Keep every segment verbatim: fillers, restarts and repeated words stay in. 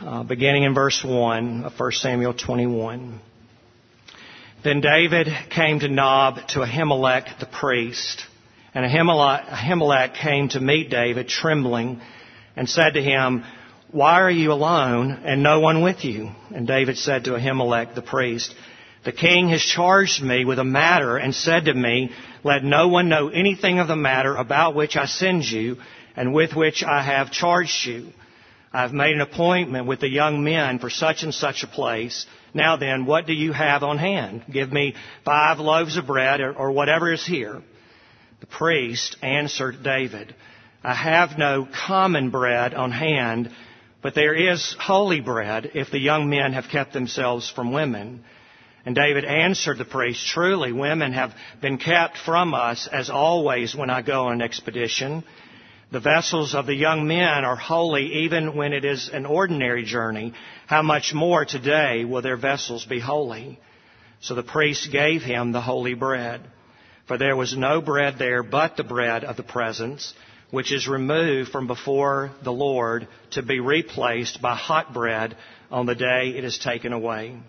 uh, beginning in verse one of First Samuel twenty-one. Then David came to Nob to Ahimelech the priest. And Ahimelech, Ahimelech came to meet David, trembling, and said to him, "Why are you alone and no one with you?" And David said to Ahimelech the priest, "The king has charged me with a matter and said to me, 'Let no one know anything of the matter about which I send you and with which I have charged you. I have made an appointment with the young men for such and such a place. Now then, what do you have on hand? Give me five loaves of bread or, or whatever is here.' The priest answered David, 'I have no common bread on hand, but there is holy bread if the young men have kept themselves from women.' And David answered the priest, 'Truly, women have been kept from us as always when I go on an expedition. The vessels of the young men are holy even when it is an ordinary journey. How much more today will their vessels be holy?' So the priest gave him the holy bread. For there was no bread there but the bread of the presence, which is removed from before the Lord to be replaced by hot bread on the day it is taken away.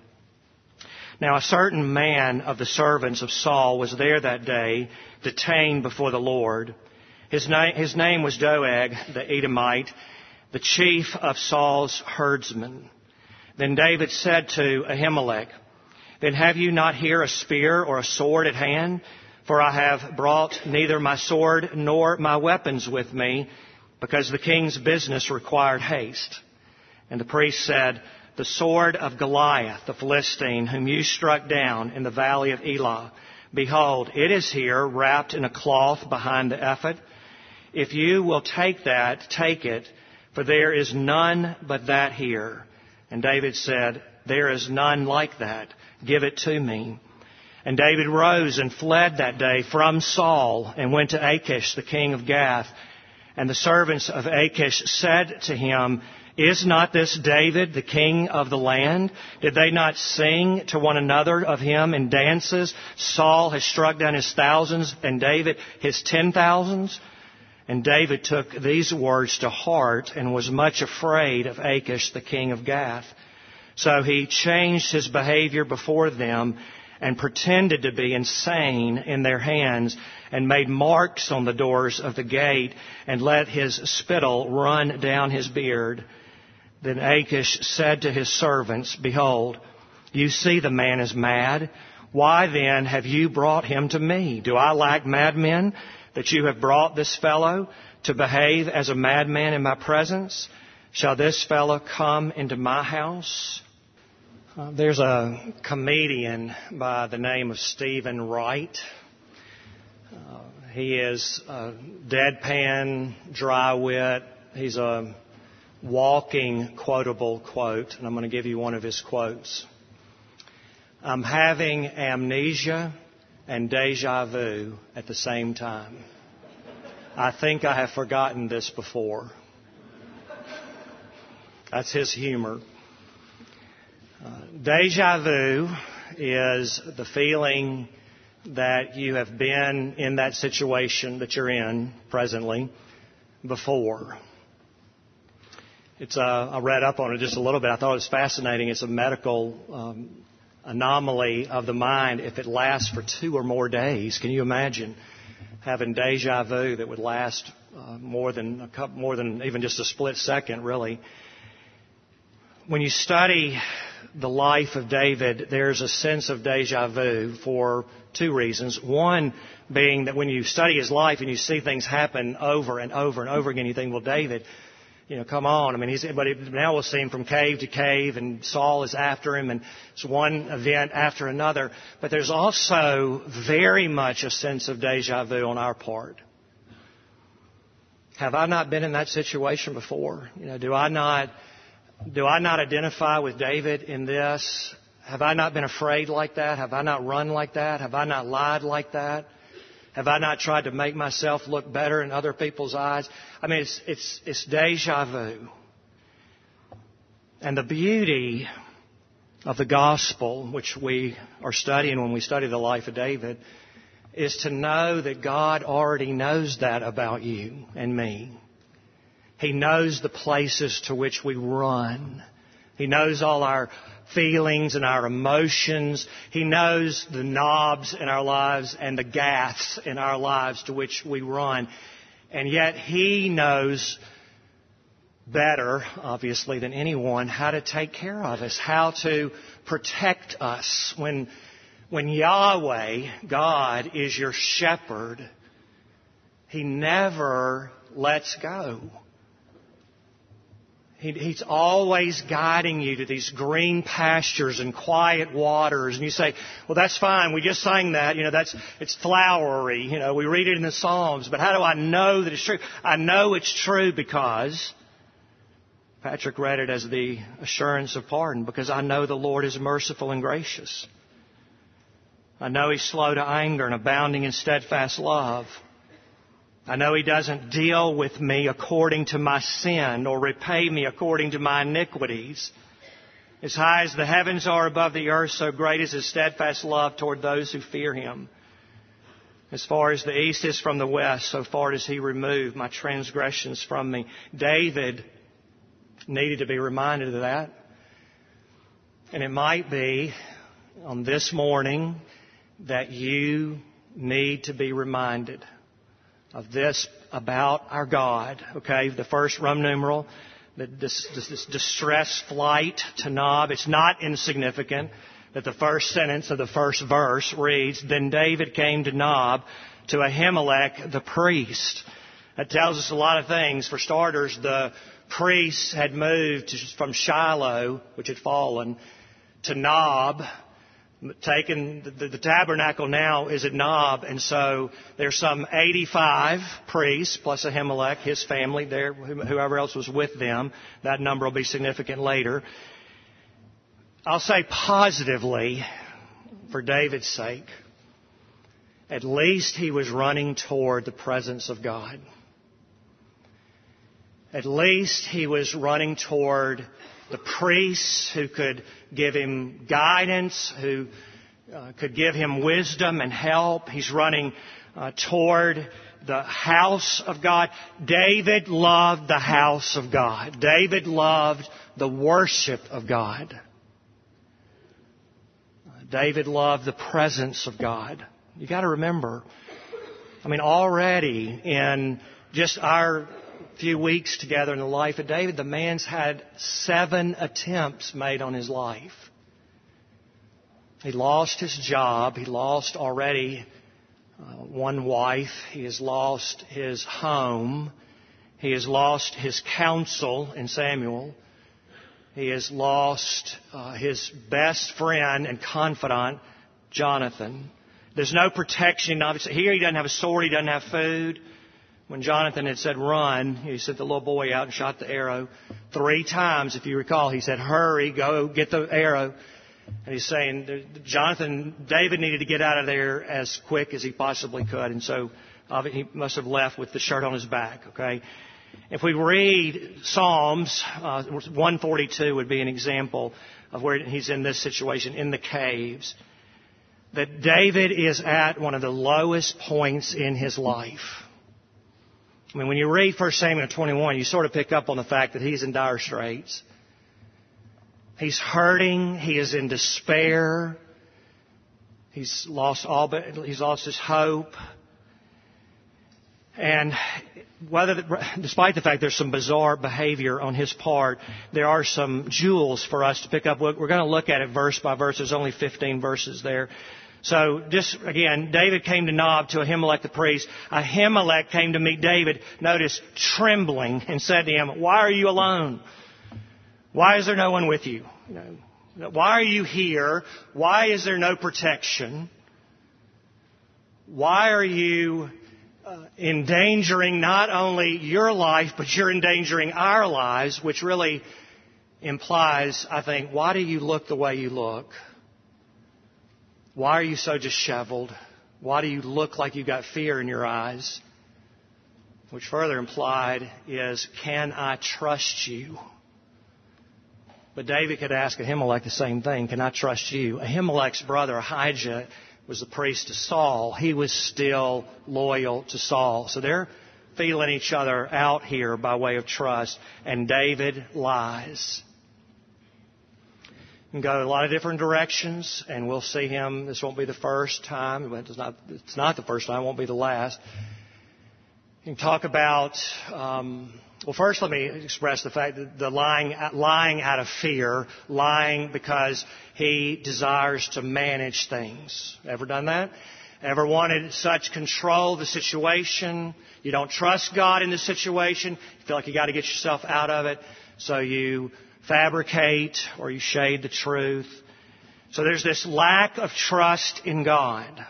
Now a certain man of the servants of Saul was there that day, detained before the Lord. His name, his name was Doeg, the Edomite, the chief of Saul's herdsmen. Then David said to Ahimelech, 'Then have you not here a spear or a sword at hand? For I have brought neither my sword nor my weapons with me, because the king's business required haste.' And the priest said, 'The sword of Goliath, the Philistine, whom you struck down in the valley of Elah, behold, it is here wrapped in a cloth behind the ephod. If you will take that, take it, for there is none but that here.' And David said, 'There is none like that. Give it to me.' And David rose and fled that day from Saul and went to Achish, the king of Gath. And the servants of Achish said to him, 'Is not this David, the king of the land? Did they not sing to one another of him in dances? Saul has struck down his thousands and David his ten thousands.' And David took these words to heart and was much afraid of Achish, the king of Gath. So he changed his behavior before them and pretended to be insane in their hands and made marks on the doors of the gate and let his spittle run down his beard. Then Achish said to his servants, 'Behold, you see the man is mad. Why then have you brought him to me? Do I lack madmen that you have brought this fellow to behave as a madman in my presence? Shall this fellow come into my house?' Uh, there's a comedian by the name of Stephen Wright. Uh, he is a deadpan, dry wit. He's a walking quotable quote, and I'm going to give you one of his quotes. "I'm having amnesia and deja vu at the same time. I think I have forgotten this before." That's his humor. Uh, deja vu is the feeling that you have been in that situation that you're in presently before. It's uh, I read up on it just a little bit. I thought it was fascinating. It's a medical um, anomaly of the mind if it lasts for two or more days. Can you imagine having deja vu that would last uh, more than a couple, more than even just a split second, really? When you study the life of David, there's a sense of deja vu for two reasons. One being that when you study his life and you see things happen over and over and over again, you think, well, David, you know, come on. I mean, he's, but it, now we'll see him from cave to cave, and Saul is after him, and it's one event after another. But there's also very much a sense of deja vu on our part. Have I not been in that situation before? You know, do I not... Do I not identify with David in this? Have I not been afraid like that? Have I not run like that? Have I not lied like that? Have I not tried to make myself look better in other people's eyes? I mean, it's, it's, it's deja vu. And the beauty of the gospel, which we are studying when we study the life of David, is to know that God already knows that about you and me. He knows the places to which we run He knows all our feelings and our emotions. He knows the knobs in our lives and the gaffes in our lives to which we run. And yet He knows better, obviously, than anyone how to take care of us, how to protect us. When, when Yahweh, God, is your shepherd, He never lets go. He, he's always guiding you to these green pastures and quiet waters. And you say, well, that's fine. We just sang that. You know, that's, it's flowery. You know, we read it in the Psalms. But how do I know that it's true? I know it's true because Patrick read it as the assurance of pardon, because I know the Lord is merciful and gracious. I know He's slow to anger and abounding in steadfast love. I know He doesn't deal with me according to my sin or repay me according to my iniquities. As high as the heavens are above the earth, so great is His steadfast love toward those who fear Him. As far as the east is from the west, so far does He remove my transgressions from me. David needed to be reminded of that. And it might be on this morning that you need to be reminded of this about our God. Okay, the first Roman numeral, this, this, this distress flight to Nob. It's not insignificant that the first sentence of the first verse reads, "Then David came to Nob, to Ahimelech the priest." That tells us a lot of things. For starters, the priests had moved from Shiloh, which had fallen, to Nob. Taken the, the tabernacle now is at Nob, and so there's some eighty-five priests plus Ahimelech, his family there, whoever else was with them. That number will be significant later. I'll say positively, for David's sake, at least he was running toward the presence of God. At least he was running toward the priests who could give him guidance, who uh, could give him wisdom and help. He's running uh, toward the house of God. David loved the house of God. David loved the worship of God. Uh, David loved the presence of God. You got to remember, I mean, already in just our few weeks together in the life of David, the man's had seven attempts made on his life. He lost his job. He lost already uh, one wife. He has lost his home. He has lost his counsel in Samuel. He has lost uh, his best friend and confidant, Jonathan. There's no protection. Obviously, here he doesn't have a sword. He doesn't have food. When Jonathan had said, run, he sent the little boy out and shot the arrow. Three times, if you recall, he said, hurry, go get the arrow. And he's saying, Jonathan, David needed to get out of there as quick as he possibly could. And so he must have left with the shirt on his back, okay? If we read Psalms, uh, one forty-two would be an example of where he's in this situation, in the caves. That David is at one of the lowest points in his life. I mean, when you read First Samuel twenty-one, you sort of pick up on the fact that he's in dire straits. He's hurting. He is in despair. He's lost all, but he's lost his hope. And whether, despite the fact there's some bizarre behavior on his part, there are some jewels for us to pick up. We're going to look at it verse by verse. There's only fifteen verses there. So just again, David came to Nob, to Ahimelech the priest. Ahimelech came to meet David, notice, trembling, and said to him, why are you alone? Why is there no one with you? You know, why are you here? Why is there no protection? Why are you uh, endangering not only your life, but you're endangering our lives, which really implies, I think, why do you look the way you look? Why are you so disheveled? Why do you look like you've got fear in your eyes? Which further implied is, can I trust you? But David could ask Ahimelech the same thing. Can I trust you? Ahimelech's brother Ahijah was the priest to Saul. He was still loyal to Saul. So they're feeling each other out here by way of trust. And David lies. can go a lot of different directions, and we'll see him. This won't be the first time. It's not, it's not the first time. It won't be the last. You can talk about, um, well, first let me express the fact that the lying, lying out of fear, lying because he desires to manage things. Ever done that? Ever wanted such control of the situation? You don't trust God in the situation. You feel like you got to get yourself out of it. So you fabricate or you shade the truth. So there's this lack of trust in God.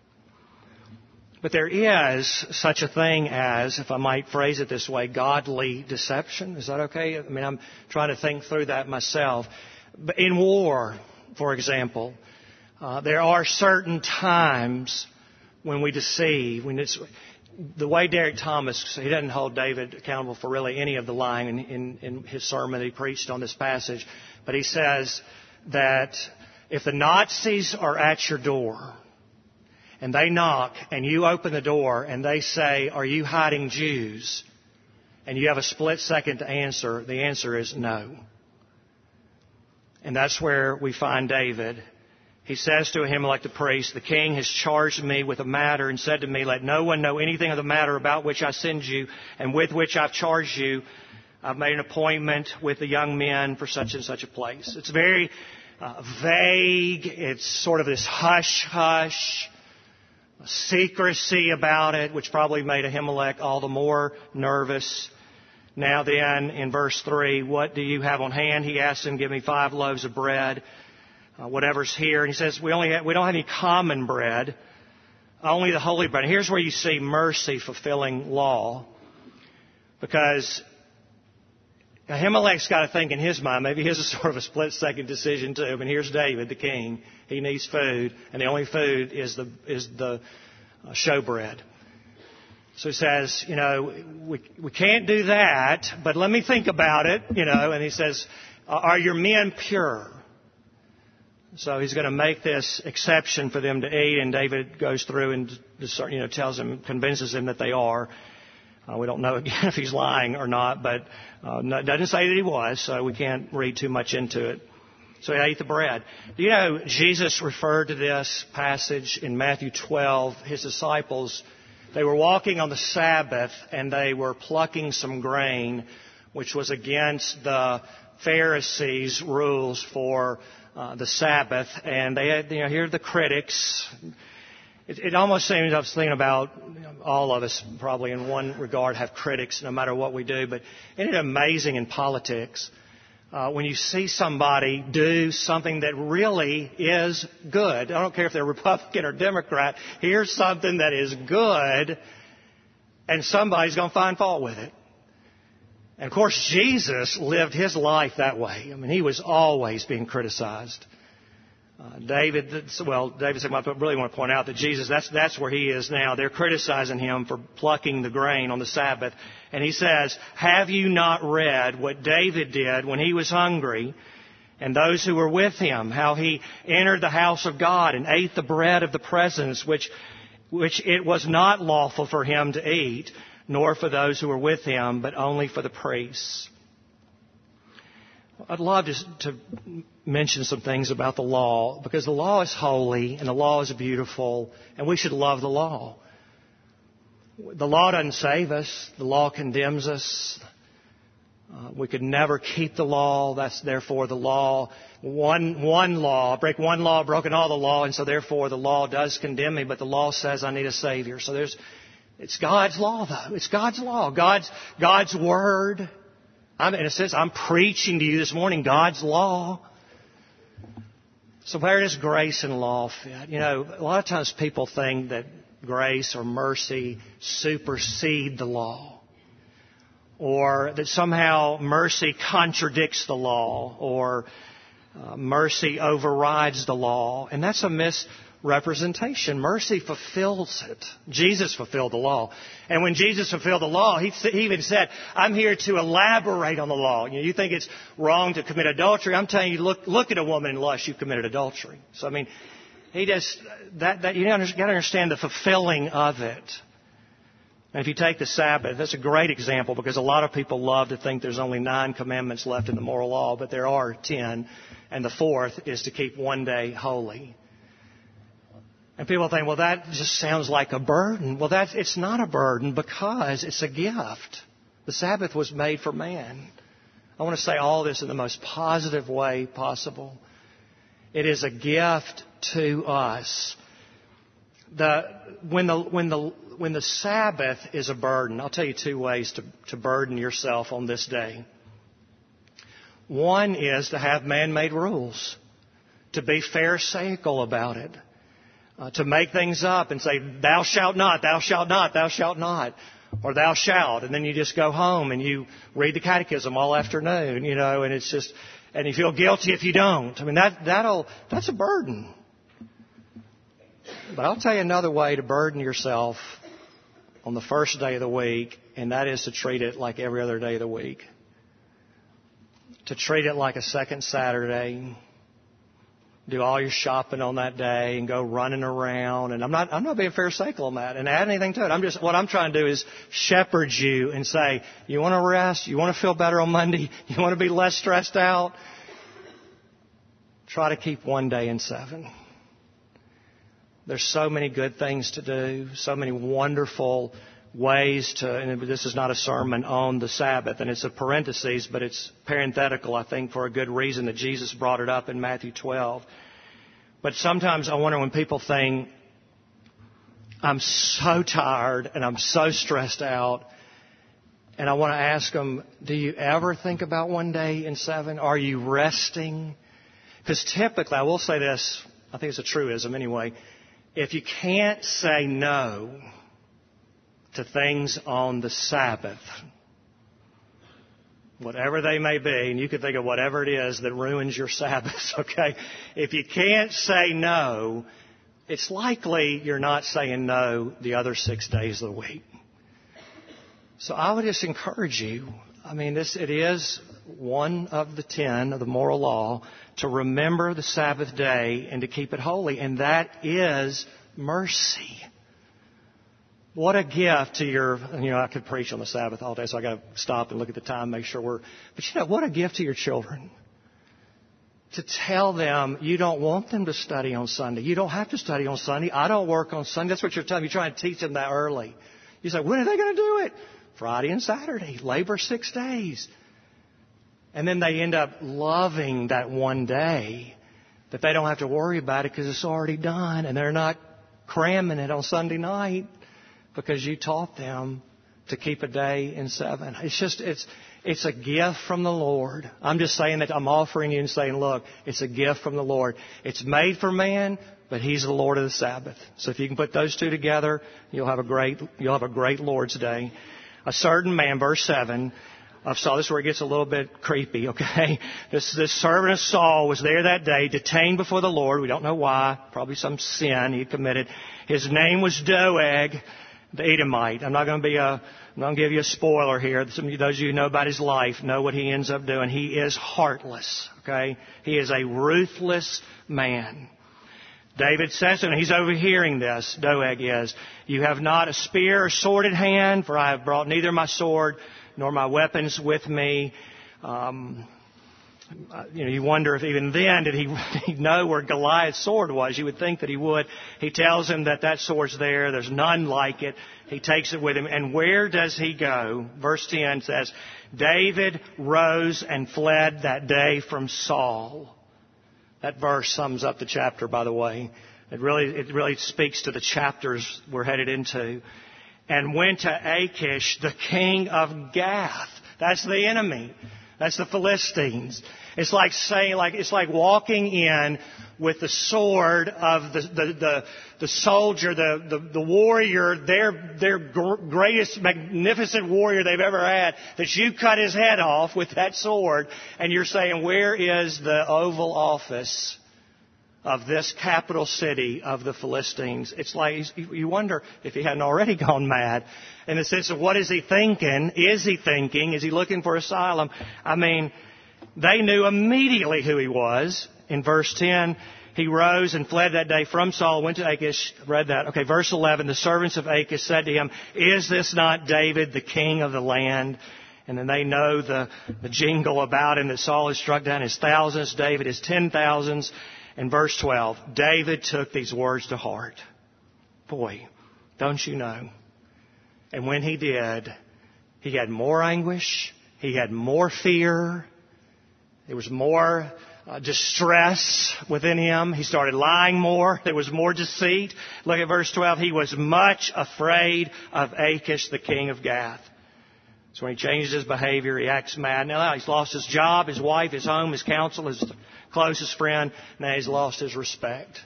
But there is such a thing as, if I might phrase it this way, godly deception. Is that okay? I mean, I'm trying to think through that myself. But in war, for example, uh, there are certain times when we deceive. When it's, the way Derek Thomas, he doesn't hold David accountable for really any of the lying in, in, in his sermon that he preached on this passage. But he says that if the Nazis are at your door, and they knock, and you open the door, and they say, "Are you hiding Jews?" And you have a split second to answer, the answer is no. And that's where we find David. He says to Ahimelech the priest, "The king has charged me with a matter and said to me, 'Let no one know anything of the matter about which I send you and with which I've charged you. I've made an appointment with the young men for such and such a place.'" It's very uh, vague. It's sort of this hush-hush secrecy about it, which probably made Ahimelech all the more nervous. Now then, in verse three, "What do you have on hand?" He asks him, "Give me five loaves of bread, uh, whatever's here." And he says, we only have, we don't have any common bread, only the holy bread. And here's where you see mercy fulfilling law. Because Ahimelech's got to think in his mind, maybe his is sort of a split-second decision too. I mean, here's David, the king. He needs food, and the only food is the is the uh, showbread. So he says, you know, we we can't do that, but let me think about it, you know. And he says, "Are your men pure?" So he's going to make this exception for them to eat, and David goes through and, you know, tells him, convinces him that they are. Uh, we don't know again if he's lying or not, but uh, no, doesn't say that he was, so we can't read too much into it. So he ate the bread. Do you know Jesus referred to this passage in Matthew twelve? His disciples, they were walking on the Sabbath and they were plucking some grain, which was against the Pharisees' rules for uh, the Sabbath. And they had, you know, here are the critics. It, it almost seems, I was thinking about, you know, all of us probably in one regard have critics no matter what we do. But isn't it amazing in politics? Uh, when you see somebody do something that really is good, I don't care if they're Republican or Democrat, here's something that is good, and somebody's going to find fault with it. And of course, Jesus lived his life that way. I mean, he was always being criticized. Uh, David, well, David said, I really want to point out that Jesus, that's, that's where he is now. They're criticizing him for plucking the grain on the Sabbath. And he says, "Have you not read what David did when he was hungry and those who were with him, how he entered the house of God and ate the bread of the presence, which, which it was not lawful for him to eat, nor for those who were with him, but only for the priests." I'd love to, to mention some things about the law, because the law is holy and the law is beautiful, and we should love the law. The law doesn't save us. The law condemns us. Uh, we could never keep the law. That's therefore the law. One, one law, break one law, broken all the law, and so therefore the law does condemn me, but the law says I need a Savior. So there's, it's God's law though. It's God's law. God's, God's Word. I'm, in a sense, I'm preaching to you this morning God's law. So where does grace and law fit? You know, a lot of times people think that grace or mercy supersede the law, or that somehow mercy contradicts the law, or uh, mercy overrides the law. And that's a misrepresentation. Mercy fulfills it. Jesus fulfilled the law. And when Jesus fulfilled the law, he, he even said, I'm here to elaborate on the law. You know, you think it's wrong to commit adultery. I'm telling you, look, look at a woman and lust, you've committed adultery. So, I mean, he just, that, that, you got to understand the fulfilling of it. And if you take the Sabbath, that's a great example because a lot of people love to think there's only nine commandments left in the moral law, but there are ten. And the fourth is to keep one day holy. And people think, well, that just sounds like a burden. Well, that, it's not a burden because it's a gift. The Sabbath was made for man. I want to say all this in the most positive way possible. It is a gift to us. The, when the, when the, when the Sabbath is a burden, I'll tell you two ways to, to burden yourself on this day. One is to have man-made rules, to be pharisaical about it, uh, to make things up and say, thou shalt not, thou shalt not, thou shalt not, or thou shalt, and then you just go home and you read the catechism all afternoon, you know, and it's just, and you feel guilty if you don't. I mean, that, that'll, that's a burden. But I'll tell you another way to burden yourself on the first day of the week, and that is to treat it like every other day of the week. To treat it like a second Saturday. Do all your shopping on that day and go running around. And I'm not, I'm not being pharisaical on that and add anything to it. I'm just, what I'm trying to do is shepherd you and say, you want to rest? You want to feel better on Monday? You want to be less stressed out? Try to keep one day in seven. There's so many good things to do, so many wonderful ways to, and this is not a sermon on the Sabbath, and it's a parenthesis, but it's parenthetical, I think, for a good reason that Jesus brought it up in Matthew twelve. But sometimes I wonder when people think, I'm so tired and I'm so stressed out, and I want to ask them, do you ever think about one day in seven? Are you resting? Because typically, I will say this, I think it's a truism anyway, if you can't say no to things on the Sabbath, whatever they may be, and you could think of whatever it is that ruins your Sabbath, okay? If you can't say no, it's likely you're not saying no the other six days of the week. So I would just encourage you, I mean, this it is one of the ten of the moral law to remember the Sabbath day and to keep it holy, and that is mercy. What a gift to your, you know, I could preach on the Sabbath all day, so I got to stop and look at the time, make sure we're, but you know, what a gift to your children. To tell them you don't want them to study on Sunday. You don't have to study on Sunday. I don't work on Sunday. That's what you're telling me. You're trying to teach them that early. You say, when are they going to do it? Friday and Saturday. Labor six days. And then they end up loving that one day that they don't have to worry about it because it's already done, and they're not cramming it on Sunday night because you taught them to keep a day in seven. It's just, it's, it's a gift from the Lord. I'm just saying that I'm offering you and saying, look, it's a gift from the Lord. It's made for man, but He's the Lord of the Sabbath. So if you can put those two together, you'll have a great, you'll have a great Lord's Day. A certain man, verse seven, of Saul, this is where it gets a little bit creepy, okay? This, this servant of Saul was there that day, detained before the Lord. We don't know why. Probably some sin he committed. His name was Doeg, the Edomite. I'm not going to be a, I'm not going to give you a spoiler here. Some of those of you who know about his life know what he ends up doing. He is heartless, okay? He is a ruthless man. David says to him, he's overhearing this, Doeg is, you have not a spear or sword at hand, for I have brought neither my sword nor my weapons with me. Um, you know, you wonder if even then did he, did he know where Goliath's sword was. You would think that he would. He tells him that that sword's there. There's none like it. He takes it with him. And where does he go? Verse ten says, David rose and fled that day from Saul. That verse sums up the chapter, by the way. It really, it really speaks to the chapters we're headed into. And went to Achish, the king of Gath. That's the enemy. That's the Philistines. It's like saying, like, it's like walking in with the sword of the, the, the, the soldier, the, the, the warrior, their, their greatest, magnificent warrior they've ever had, that you cut his head off with that sword, and you're saying, where is the Oval Office of this capital city of the Philistines? It's like, you wonder if he hadn't already gone mad in the sense of what is he thinking? Is he thinking? Is he looking for asylum? I mean, they knew immediately who he was. In verse ten, He rose and fled that day from Saul, went to Achish, read that. Okay, verse eleven, the servants of Achish said to him, is this not David, the king of the land? And then they know the, the jingle about him that Saul has struck down his thousands, David his ten thousands. And verse twelve, David took these words to heart. Boy, don't you know? And when he did, he had more anguish, he had more fear, there was more uh, distress within him. He started lying more. There was more deceit. Look at verse twelve. He was much afraid of Achish, the king of Gath. So when he changes his behavior, he acts mad. Now he's lost his job, his wife, his home, his counsel, his closest friend. Now he's lost his respect.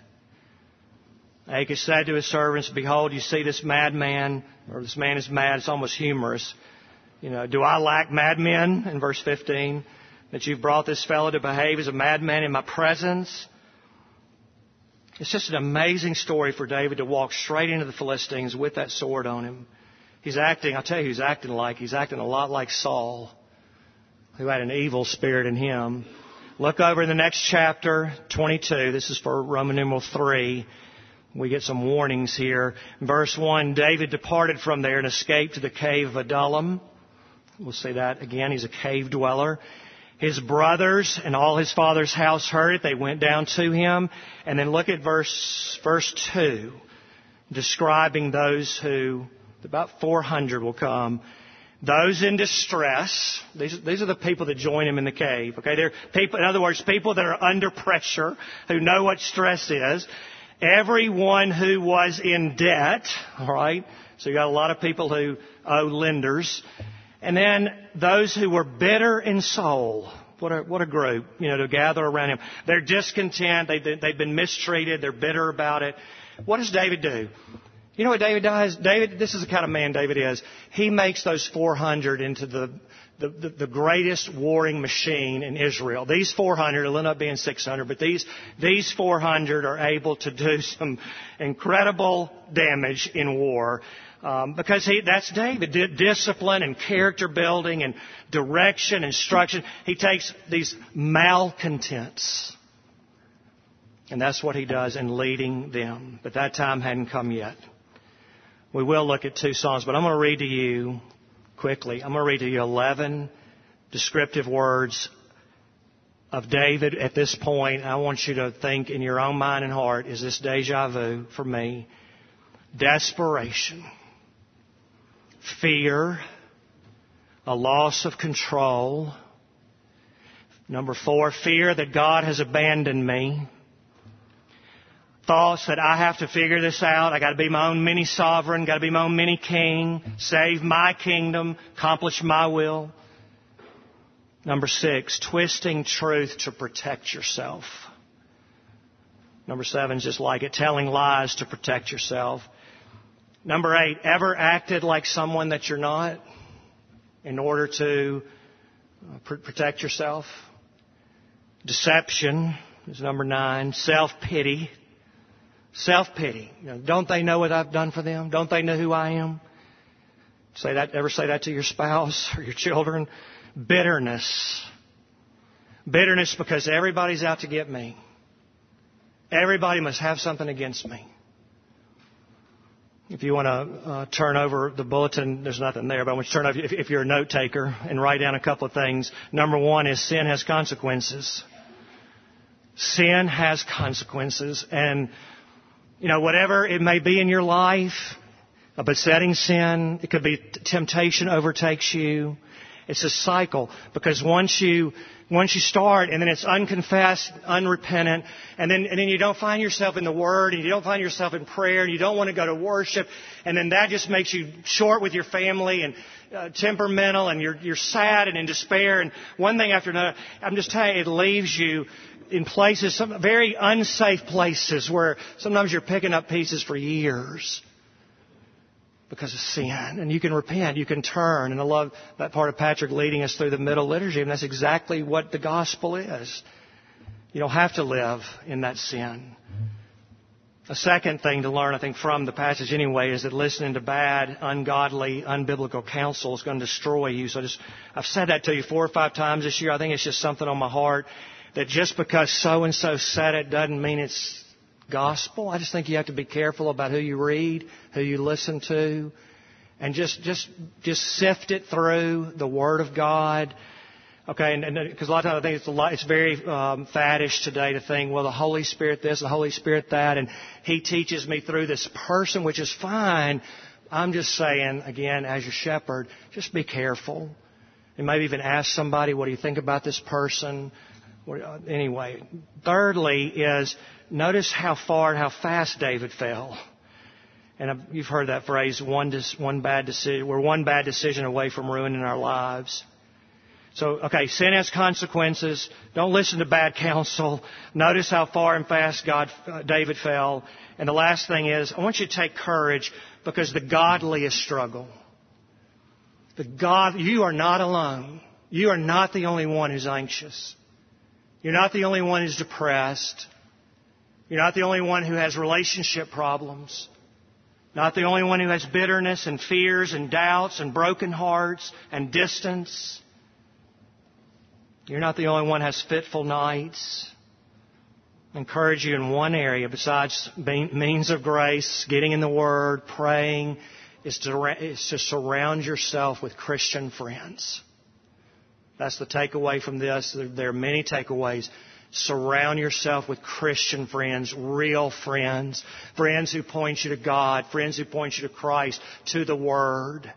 Achish said to his servants, behold, you see this madman, or this man is mad. It's almost humorous. You know, do I lack madmen? In verse fifteen, that you've brought this fellow to behave as a madman in my presence. It's just an amazing story for David to walk straight into the Philistines with that sword on him. He's acting, I'll tell you, he's acting like, he's acting a lot like Saul, who had an evil spirit in him. Look over in the next chapter, twenty-two. This is for Roman numeral three. We get some warnings here. Verse one, David departed from there and escaped to the cave of Adullam. We'll see that again. He's a cave dweller. His brothers and all his father's house heard it. They went down to him. And then look at verse, verse two, describing those who, about four hundred will come. Those in distress. These, these are the people that join him in the cave. Okay, they're people, in other words, people that are under pressure, who know what stress is. Everyone who was in debt. All right. So you got a lot of people who owe lenders. And then those who were bitter in soul. What a, what a group, you know, to gather around him. They're discontent. They've, they've been mistreated. They're bitter about it. What does David do? You know what David does? David, this is the kind of man David is. He makes those four hundred into the, the, the, the greatest warring machine in Israel. These four hundred, it'll end up being six hundred, but these, these four hundred are able to do some incredible damage in war. Um, because he, that's David. D- discipline and character building and direction, instruction. He takes these malcontents. And that's what he does in leading them. But that time hadn't come yet. We will look at two songs, but I'm going to read to you quickly. I'm going to read to you eleven descriptive words of David at this point. I want you to think in your own mind and heart, is this deja vu for me? Desperation. Fear, a loss of control. Number four, fear that God has abandoned me. Thoughts that I have to figure this out. I got to be my own mini sovereign, got to be my own mini king, save my kingdom, accomplish my will. Number six, twisting truth to protect yourself. Number seven is just like it, telling lies to protect yourself. Number eight, ever acted like someone that you're not in order to pr- protect yourself? Deception is number nine. Self-pity. Self-pity. You know, don't they know what I've done for them? Don't they know who I am? Say that, ever say that to your spouse or your children? Bitterness. Bitterness because everybody's out to get me. Everybody must have something against me. If you want to uh, turn over the bulletin, there's nothing there, but I want you to turn over, if, if you're a note taker, and write down a couple of things. Number one is sin has consequences. Sin has consequences. And, you know, whatever it may be in your life, a besetting sin, it could be temptation overtakes you. It's a cycle, because once you once you start, and then it's unconfessed, unrepentant, and then and then you don't find yourself in the Word, and you don't find yourself in prayer, and you don't want to go to worship, and then that just makes you short with your family and uh, temperamental, and you're you're sad and in despair, and one thing after another. I'm just telling you, it leaves you in places, some very unsafe places, where sometimes you're picking up pieces for years. Because of sin. And you can repent, you can turn. And I love that part of Patrick leading us through the middle liturgy. And that's exactly what the gospel is. You don't have to live in that sin. A second thing to learn, I think, from the passage anyway, is that listening to bad, ungodly, unbiblical counsel is going to destroy you. So just, I've said that to you four or five times this year. I think it's just something on my heart. that just because so-and-so said it doesn't mean it's gospel. I just think you have to be careful about who you read, who you listen to, and just just just sift it through the Word of God. Okay, and because a lot of times I think it's a lot, it's very um, faddish today to think, well, the Holy Spirit this, the Holy Spirit that, and He teaches me through this person, which is fine. I'm just saying, again, as your shepherd, just be careful. And maybe even ask somebody, what do you think about this person? Anyway, thirdly is notice how far and how fast David fell. And you've heard that phrase, one, one bad decision. We're one bad decision away from ruining our lives. So, okay, sin has consequences. Don't listen to bad counsel. Notice how far and fast God, uh, David fell. And the last thing is, I want you to take courage because the godliest struggle. The God, you are not alone. You are not the only one who's anxious. You're not the only one who's depressed. You're not the only one who has relationship problems. Not the only one who has bitterness and fears and doubts and broken hearts and distance. You're not the only one who has fitful nights. I encourage you in one area besides means of grace, getting in the Word, praying, is to, is to surround yourself with Christian friends. That's the takeaway from this. There are many takeaways. Surround yourself with Christian friends, real friends, friends who point you to God, friends who point you to Christ, to the Word.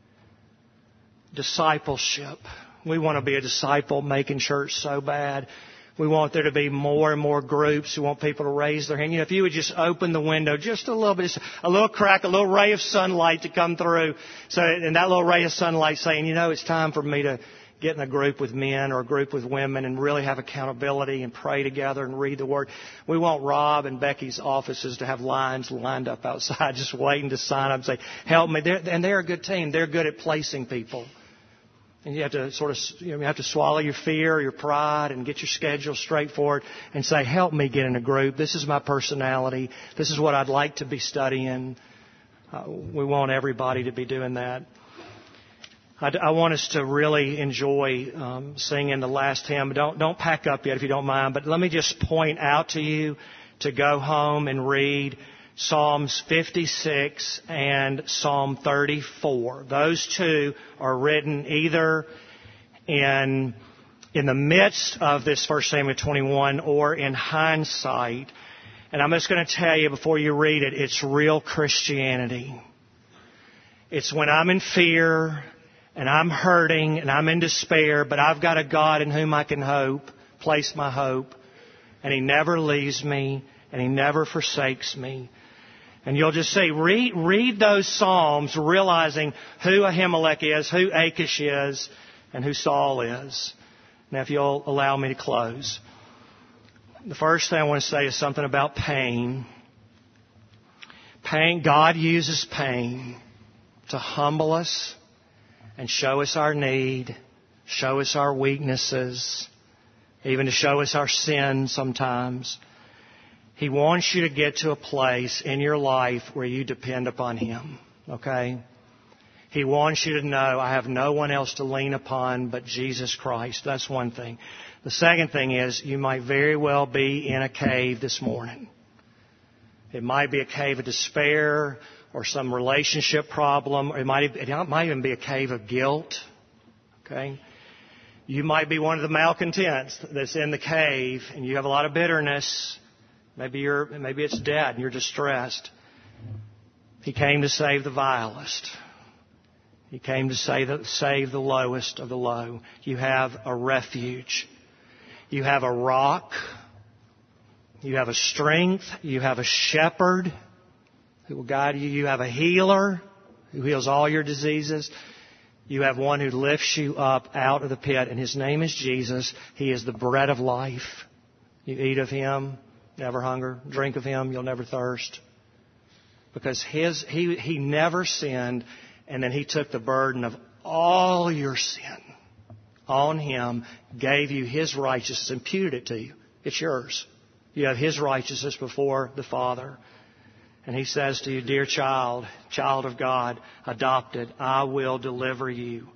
Discipleship. We want to be a disciple-making church so bad. We want there to be more and more groups. We want people to raise their hand. You know, if you would just open the window just a little bit, just a little crack, a little ray of sunlight to come through. So, and that little ray of sunlight saying, you know, it's time for me to get in a group with men or a group with women and really have accountability and pray together and read the Word. We want Rob and Becky's offices to have lines lined up outside just waiting to sign up and say, help me. They're, and they're a good team. They're good at placing people. And you have to sort of, you know, you have to swallow your fear, your pride, and get your schedule straight forward and say, help me get in a group. This is my personality. This is what I'd like to be studying. Uh, we want everybody to be doing that. I, I want us to really enjoy um, singing the last hymn. Don't, don't pack up yet if you don't mind, but let me just point out to you to go home and read Psalms fifty-six and Psalm thirty-four. Those two are written either in in the midst of this First Samuel twenty-one or in hindsight. And I'm just going to tell you before you read it, it's real Christianity. It's when I'm in fear and I'm hurting and I'm in despair, but I've got a God in whom I can hope, place my hope, and He never leaves me and He never forsakes me. And you'll just see, read, read those Psalms realizing who Ahimelech is, who Achish is, and who Saul is. Now, if you'll allow me to close. The first thing I want to say is something about pain. Pain, God uses pain to humble us and show us our need, show us our weaknesses, even to show us our sin sometimes. He wants you to get to a place in your life where you depend upon Him, okay? He wants you to know, I have no one else to lean upon but Jesus Christ. That's one thing. The second thing is, you might very well be in a cave this morning. It might be a cave of despair or some relationship problem. Or it might, it might even be a cave of guilt, okay? You might be one of the malcontents that's in the cave and you have a lot of bitterness. Maybe you're, maybe it's debt and you're distressed. He came to save the vilest. He came to save the, save the lowest of the low. You have a refuge. You have a rock. You have a strength. You have a shepherd who will guide you. You have a healer who heals all your diseases. You have one who lifts you up out of the pit, and His name is Jesus. He is the bread of life. You eat of Him, never hunger. Drink of Him, you'll never thirst. Because his, he, he never sinned, and then He took the burden of all your sin on Him, gave you His righteousness, imputed it to you. It's yours. You have His righteousness before the Father. And He says to you, dear child, child of God, adopted, I will deliver you.